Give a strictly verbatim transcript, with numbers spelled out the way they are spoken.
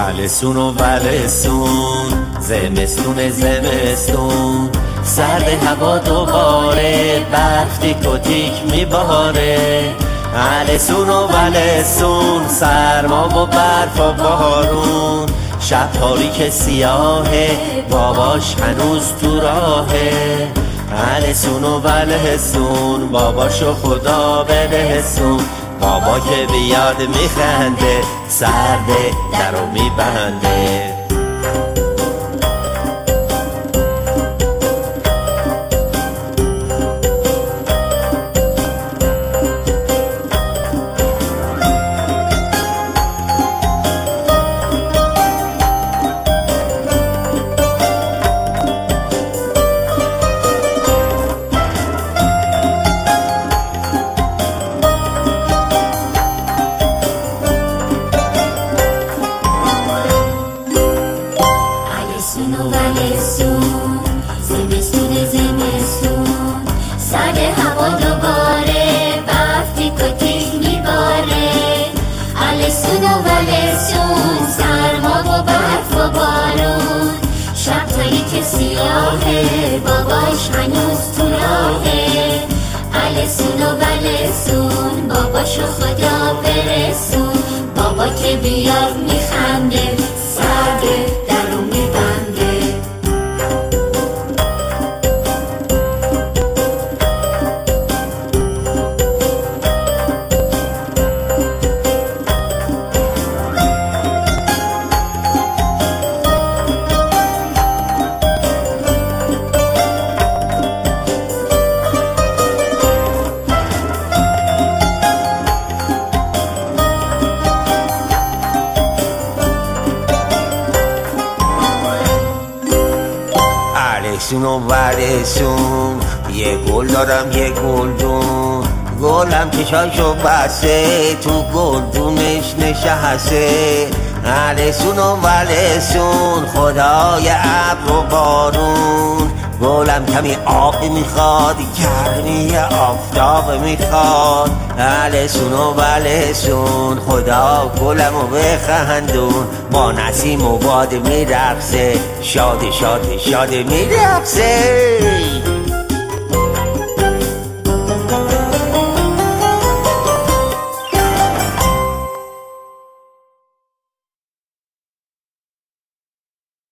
ولسون و ولسون، زمستون زمستون، سرد هوا دوباره، برف تیک و تیک میباره. ولسون و ولسون، سرما و برف و بارون، شب تاریک سیاهه، باباش هنوز تو راهه. ولسون و ولسون، باباشو خدا برسون، بابا که بیاد میخنده، سرده درو میبنده. ولسون و ولسون، زمستون زمستون، سرد هوا دوباره، برف تیک و تیک میباره. ولسون و ولسون، سرما و برف و بارون، شب تاریک سیاهه، باباش هنوز تو راهه. ولسون و ولسون، باباشو خدا برسون، بابا که بیاد میخنده، سرده درو میبنده. ولسون و ولسون، یه گل دارم یه گلدون، گلم چشاشو بسته، تو گلدونش نشسته. ولسون و ولسون، خدای ابر و بارون، گلم کمی آب میخواد، گرمی آفتاب میخواد. ولسون و ولسون، خدا گلمو بخندون، با نسیم و باد میرقصه، شاد شاد شاد میرقصه.